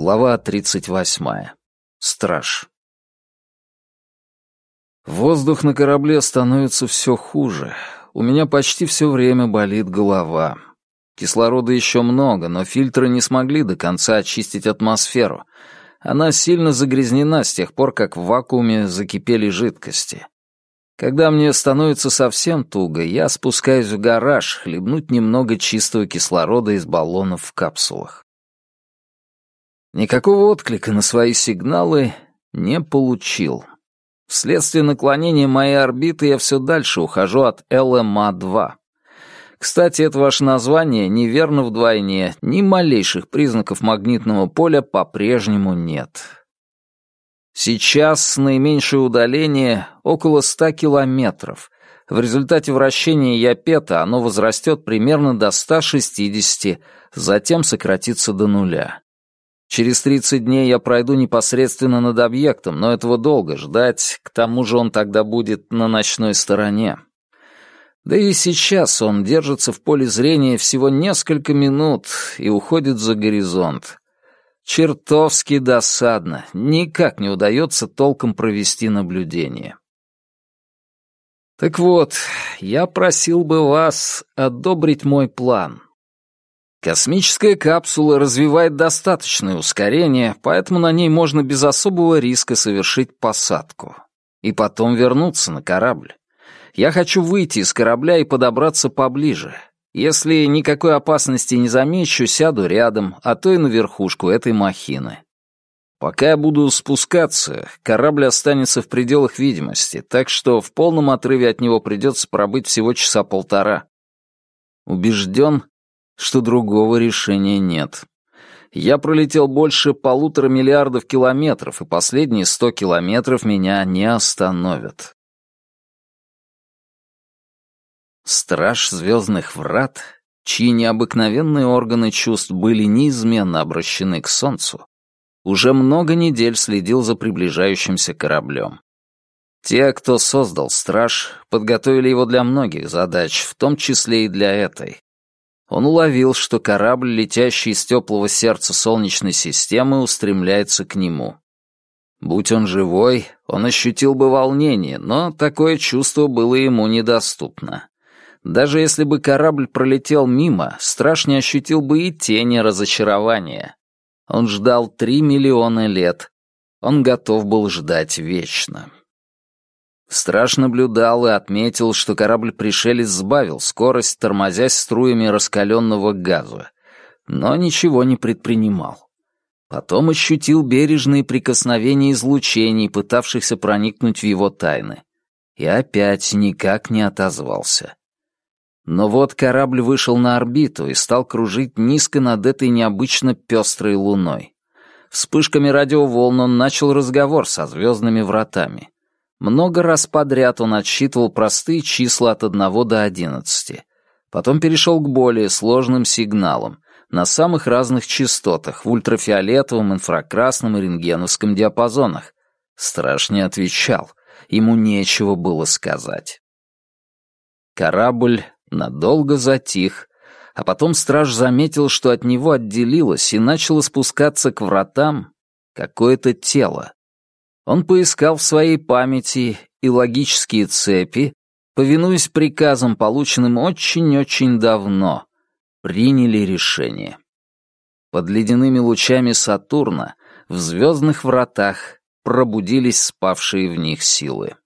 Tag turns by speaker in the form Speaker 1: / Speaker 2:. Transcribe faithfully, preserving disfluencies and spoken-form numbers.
Speaker 1: Глава тридцать восьмая. Страж. Воздух на корабле становится все хуже. У меня почти все время болит голова. Кислорода еще много, но фильтры не смогли до конца очистить атмосферу. Она сильно загрязнена с тех пор, как в вакууме закипели жидкости. Когда мне становится совсем туго, я спускаюсь в гараж хлебнуть немного чистого кислорода из баллонов в капсулах. Никакого отклика на свои сигналы не получил. Вследствие наклонения моей орбиты я все дальше ухожу от эл эм а два. Кстати, это ваше название неверно вдвойне, ни малейших признаков магнитного поля по-прежнему нет. Сейчас наименьшее удаление около ста километров. В результате вращения Япета оно возрастет примерно до ста шестидесяти, затем сократится до нуля. Через тридцать дней я пройду непосредственно над объектом, но этого долго ждать, к тому же он тогда будет на ночной стороне. Да и сейчас он держится в поле зрения всего несколько минут и уходит за горизонт. Чертовски досадно, никак не удается толком провести наблюдение. Так вот, я просил бы вас одобрить мой план. Космическая капсула развивает достаточное ускорение, поэтому на ней можно без особого риска совершить посадку. И потом вернуться на корабль. Я хочу выйти из корабля и подобраться поближе. Если никакой опасности не замечу, сяду рядом, а то и на верхушку этой махины. Пока я буду спускаться, корабль останется в пределах видимости, так что в полном отрыве от него придется пробыть всего часа полтора. Убежден, что другого решения нет. Я пролетел больше полутора миллиардов километров, и последние сто километров меня не остановят. Страж звездных врат, чьи необыкновенные органы чувств были неизменно обращены к Солнцу, уже много недель следил за приближающимся кораблем. Те, кто создал Страж, подготовили его для многих задач, в том числе и для этой. Он уловил, что корабль, летящий из теплого сердца Солнечной системы, устремляется к нему. Будь он живой, он ощутил бы волнение, но такое чувство было ему недоступно. Даже если бы корабль пролетел мимо, Страж не ощутил бы и тени разочарования. Он ждал три миллиона лет. Он готов был ждать вечно. Страж наблюдал и отметил, что корабль-пришелец сбавил скорость, тормозясь струями раскаленного газа, но ничего не предпринимал. Потом ощутил бережные прикосновения излучений, пытавшихся проникнуть в его тайны, и опять никак не отозвался. Но вот корабль вышел на орбиту и стал кружить низко над этой необычно пестрой луной. Вспышками радиоволн он начал разговор со звездными вратами. Много раз подряд он отсчитывал простые числа от одного до одиннадцати. Потом перешел к более сложным сигналам, на самых разных частотах, в ультрафиолетовом, инфракрасном и рентгеновском диапазонах. Страж не отвечал, ему нечего было сказать. Корабль надолго затих, а потом Страж заметил, что от него отделилось и начало спускаться к вратам какое-то тело. Он поискал в своей памяти и логические цепи, повинуясь приказам, полученным очень-очень давно, приняли решение. Под ледяными лучами Сатурна в звездных вратах пробудились спавшие в них силы.